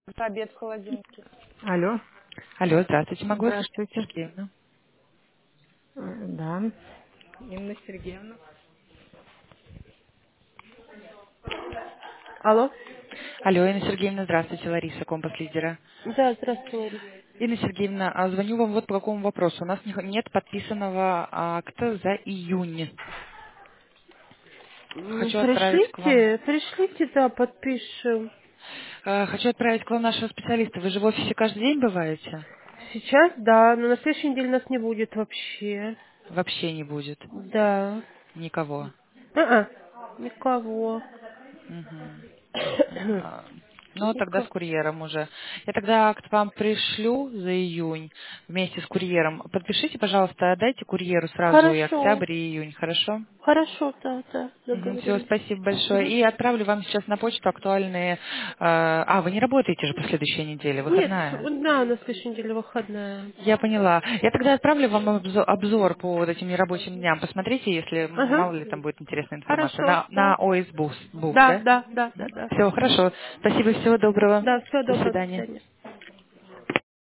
Это обед в холодильнике. Алло, Алло, здравствуйте. Могу я слышать здравствуйте. Сергеевну? Да, Инна Сергеевна. Алло? Алло, Инна Сергеевна, здравствуйте. Лариса, компас лидера. Да, здравствуйте, Лариса. Инна Сергеевна, звоню вам вот по какому вопросу. У нас нет подписанного акта за июнь. Хочу отправить к вам. Пришлите, да, подпишем. Хочу отправить к вам нашего специалиста. Вы же в офисе каждый день бываете? Сейчас, да, но на следующей неделе нас не будет вообще. Вообще не будет Да. никого. Никого. Мгм. А, Ну, тогда с Никого. курьером уже. Я тогда акт вам пришлю за июнь вместе с курьером. Подпишите, пожалуйста, отдайте курьеру сразу и Хорошо. октябрь, и июнь, хорошо? Хорошо, да, да, Все, договорились. спасибо большое. Мгм. И отправлю вам сейчас на почту актуальные... вы не работаете же по следующей неделе, Нет, выходная? да, на следующей неделе выходная. Я поняла. Я тогда отправлю вам обзор по вот этим нерабочим дням. Посмотрите, если Ага. мало ли там будет интересная информация. Хорошо, На да. ОС Бук, Да, да? да, да, да, да. Все, хорошо. Спасибо, всего доброго. Да, всего До доброго, до свидания. свидания.